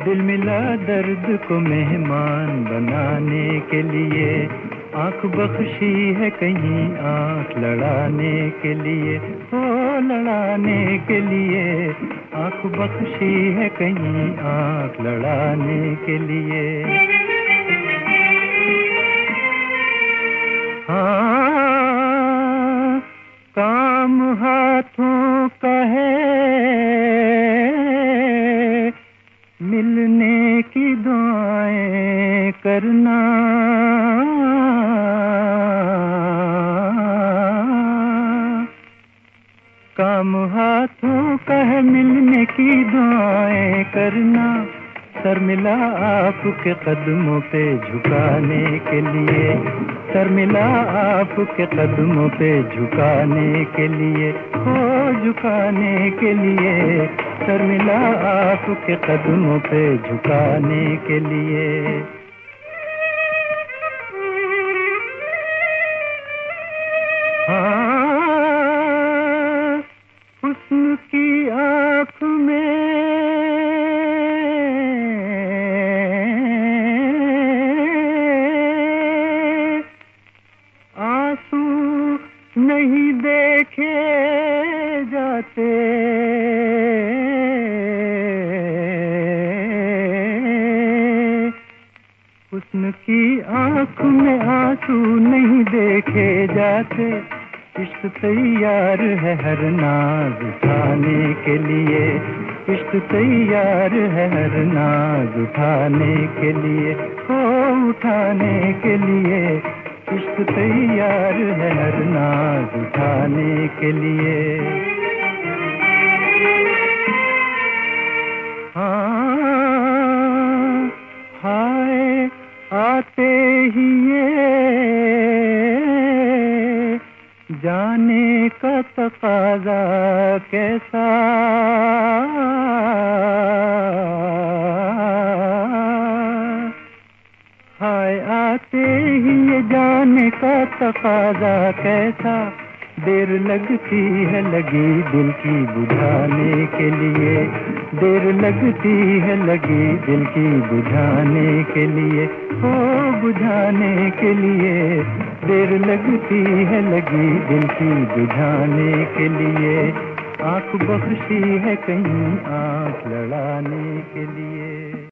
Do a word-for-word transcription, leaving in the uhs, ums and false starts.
दिल मिला दर्द को मेहमान बनाने के लिए, आंख बख्शी है कहीं आंख लड़ाने के लिए, ओ लड़ाने के लिए, आंख बख्शी है कहीं आंख लड़ाने के लिए। हाँ, काम हाथों का है, मिलने की दुआएं करना, काम हाथों का है, मिलने की दुआएं करना, सर मिला आपके कदमों पे झुकाने के लिए, सर मिला आपके कदमों पे झुकाने के लिए, हो झुकाने के लिए, सर मिला आपके कदमों पे झुकाने के लिए। हाँ, हुस्न की आँख में आंसू नहीं देखे जाते, हुस्न की आँख में आंसू नहीं देखे जाते, इश्क तैयार है हर नाज उठाने के लिए, इश्क तैयार है हर नाज उठाने के लिए, हो उठाने के लिए, इश्क तैयार है हर नाज उठाने के लिए। हाँ, हाय आते ही ये जाने का तकाज़ा कैसा, हाय आते ही ये जाने का तकाज़ा कैसा, देर लगती है लगी दिल की बुझाने के लिए, देर लगती है लगी दिल की बुझाने के लिए, ओ बुझाने के लिए, देर लगती है लगी दिल की बुझाने के लिए, आंख बख्शी है कहीं आंख लड़ाने के लिए।